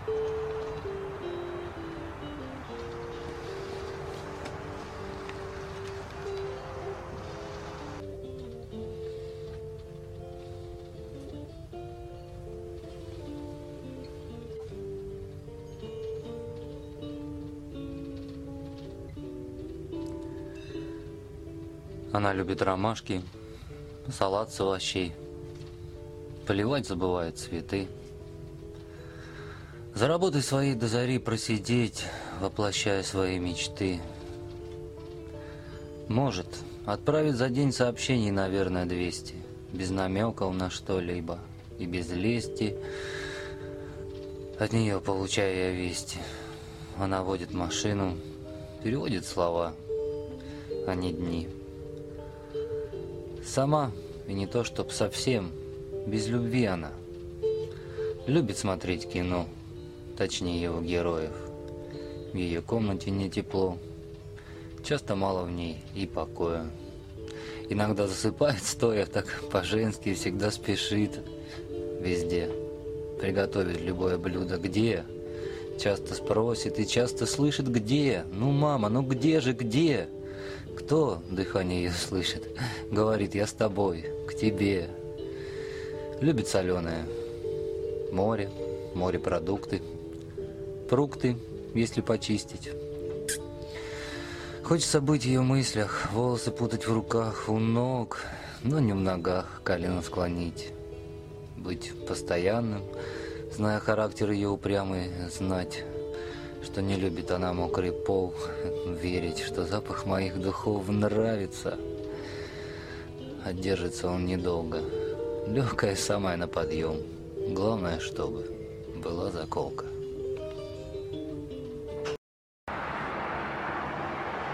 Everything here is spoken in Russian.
Она любит ромашки, салат с овощей. Поливать забывает цветы. За работой своей до зари просидеть, воплощая свои мечты. Может, отправить за день сообщений, наверное, 200, без намеков на что-либо и без лести. От нее получаю я вести. Она водит машину, переводит слова, а не дни. Сама, и не то чтоб совсем, без любви она. Любит смотреть кино, точнее его героев. В ее комнате не тепло, часто мало в ней и покоя. Иногда засыпает стоя, так по-женски всегда спешит. Везде приготовит любое блюдо. Где? Часто спросит и часто слышит где. Ну, мама, ну где же, где? Кто? Дыхание ее слышит. Говорит, я с тобой, к тебе. Любит соленое. Море, морепродукты. Фрукты, если почистить. Хочется быть в ее мыслях, волосы путать в руках, у ног, но не в ногах, колено склонить. Быть постоянным, зная характер ее упрямый, знать, что не любит она мокрый пол, верить, что запах моих духов нравится. А держится он недолго, легкая самая на подъем. Главное, чтобы была заколка.